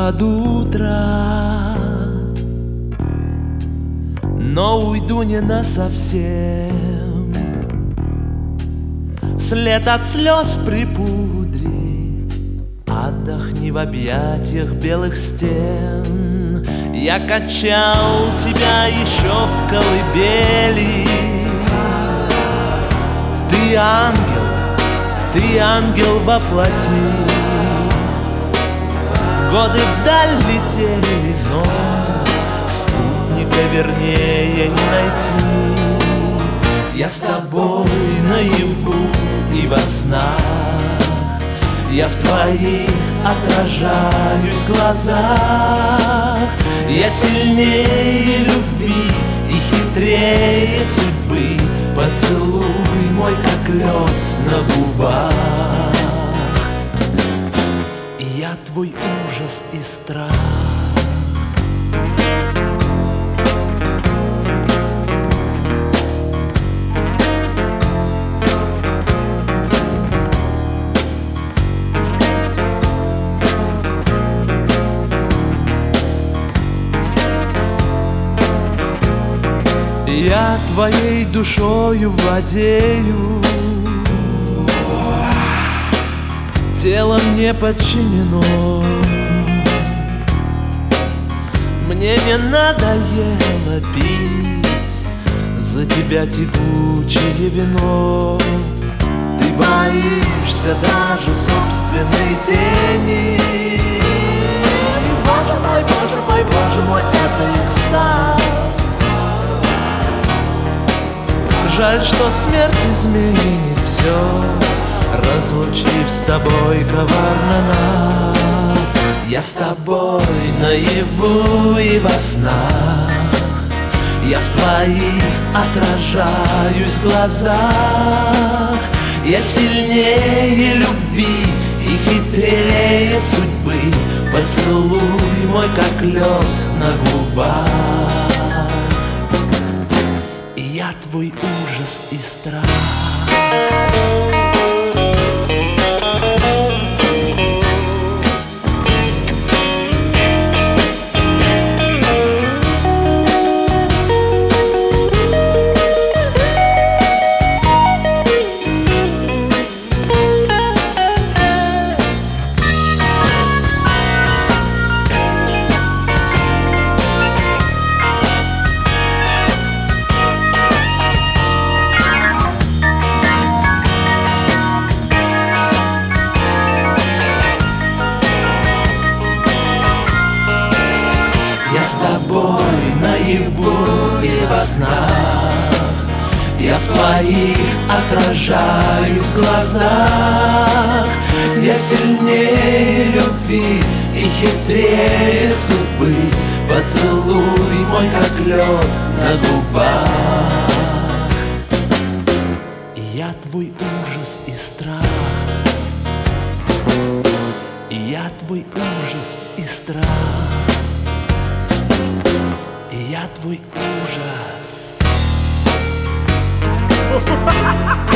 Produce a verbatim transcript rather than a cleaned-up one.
под утро, но уйду не насовсем. След от слез припудри, отдохни в объятиях белых стен. Я качал тебя еще в колыбели. Ты ангел, ты ангел во плоти. Годы вдаль летели, но спутника вернее не найти. Я с тобой наяву и во снах, я в твоих отражаюсь в глазах. Я сильнее любви и хитрее судьбы. Поцелуй мой, как лед на губах. И я твой ужас и страх. Я твоей душою владею, телом не подчинено. Мне не надоело пить за тебя тягучее вино. Ты боишься даже собственной тени. Боже мой, боже мой, боже мой, это экстаз. Жаль, что смерть изменит все, разлучив с тобой коварно нас. Я с тобой наяву и во снах, я в твоих отражаюсь в глазах. Я сильнее любви и хитрее судьбы. Поцелуй мой, как лед на губах. Я твой ужас и страх. Я с тобой наяву и во снах, я в твоих отражаюсь в глазах. Я сильнее любви и хитрее судьбы. Поцелуй мой, как лед на губах. И я твой ужас и страх. И я твой ужас и страх. И я твой ужас.